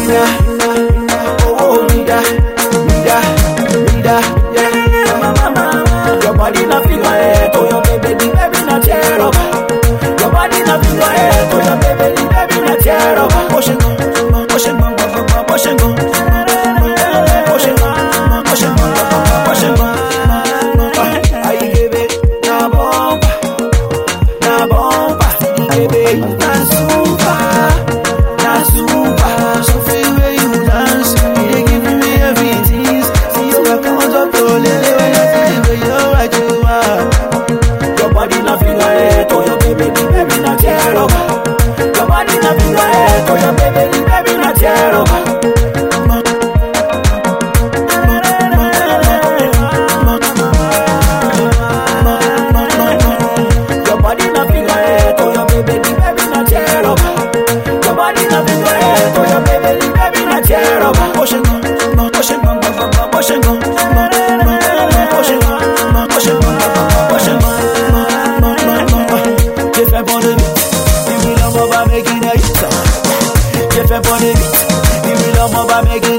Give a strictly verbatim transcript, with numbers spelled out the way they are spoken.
Rida, oh Rida, Rida, Rida, yeah. Mama, mama, your body na figure eight, oh your baby, the baby na tear up. Your body na figure eight, oh your baby, the baby na tear up. Push it, push it, push it, push it. J'ai fait pour les beats, il veut leur m'en va making